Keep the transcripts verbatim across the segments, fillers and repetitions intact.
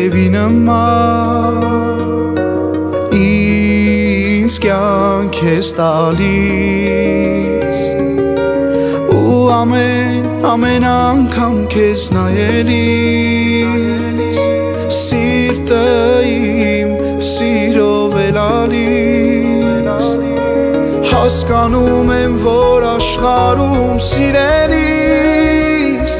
Եվ ինման ինձ կյանք ես տալիս ու ամեն ամեն անգամ քեզ նայելիս սիրտը իմ սիրով է լալիս հասկանում եմ որ աշխարհում սիրելիս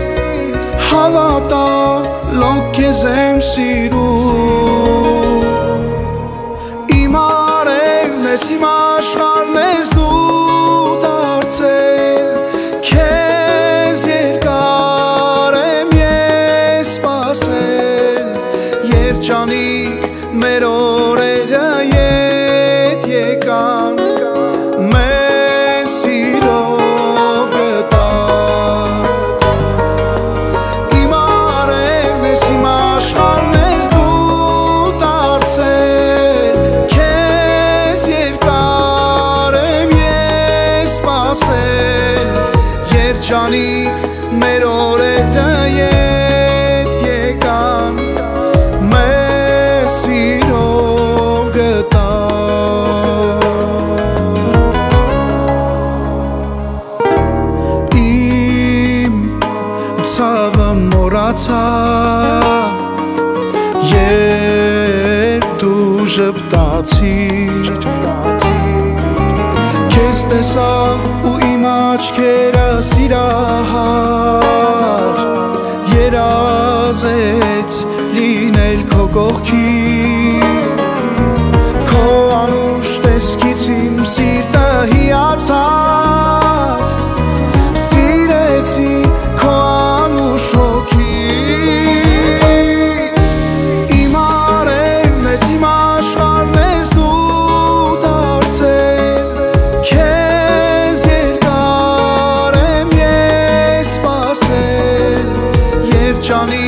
հավատալով քեզ եմ սիրում իմ արևն ես իմ աշխարհն ես դու դարձել քեզ երկար եմ ես սպասել երջանիկ մեր օրերը ետ եկան մեզ սիրով գտան իմ արևն ես իմ աշխարհն ես դու դարձել քեզ երկար եմ ես սպասել երջանիկ մեր օրերը ետ եկան մեզ սիրով գտան իմ ցավը մոռացա երբ դու ժպտացիր քեզ տեսա ու իմ աչքերը սիրահար երազեց լինել քո կողքին քո անուշ տեսքից իմ սիրտը հիացավ սիրեցի քո անուշ հոգին իմ արևն ես իմ աշխարհն ես դու դարձել քեզ երկար եմ ես սպասել երջանիկ